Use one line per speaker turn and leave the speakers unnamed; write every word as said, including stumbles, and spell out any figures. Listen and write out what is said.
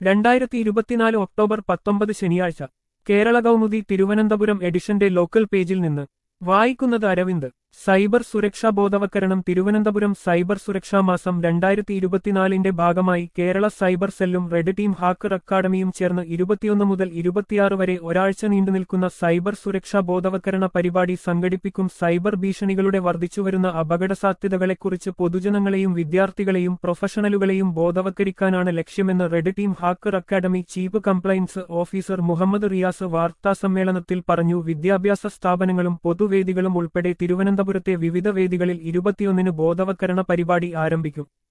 രണ്ടായിരത്തി ഇരുപത്തിനാല് ഒക്ടോബർ പത്തൊമ്പത് ശനിയാഴ്ച കേരള കൗമുദി തിരുവനന്തപുരം എഡിഷന്റെ ലോക്കൽ പേജിൽ നിന്ന് വായിക്കുന്നത് അരവിന്ദ്. സൈബർ സുരക്ഷാ ബോധവൽക്കരണം തിരുവനന്തപുരം സൈബർ സുരക്ഷാ മാസം രണ്ടായിരത്തി ഇരുപത്തിനാലിന്റെ ഭാഗമായി കേരള സൈബർ സെല്ലും റെഡ് ടീം ഹാക്കർ അക്കാദമിയും ചേർന്ന് ഇരുപത്തിയൊന്ന് മുതൽ ഇരുപത്തിയാറ് വരെ ഒരാഴ്ച നീണ്ടുനിൽക്കുന്ന സൈബർ സുരക്ഷാ ബോധവൽക്കരണ പരിപാടി സംഘടിപ്പിക്കും. സൈബർ ഭീഷണികളുടെ വർദ്ധിച്ചുവരുന്ന അപകടസാധ്യതകളെക്കുറിച്ച് പൊതുജനങ്ങളെയും വിദ്യാർത്ഥികളെയും പ്രൊഫഷണലുകളെയും ബോധവൽക്കരിക്കാനാണ് ലക്ഷ്യമെന്ന് red team hacker academy chief compliance officer Muhammad Riyas വാർത്താസമ്മേളനത്തിൽ പറഞ്ഞു. വിദ്യാഭ്യാസ സ്ഥാപനങ്ങളും പൊതുവേദികളും ഉൾപ്പെടെ തിരുവനന്തപുരത്തെ വിവിധ വേദികളിൽ ഇരുപത്തിയൊന്നിന് ബോധവൽക്കരണ പരിപാടി ആരംഭിക്കും.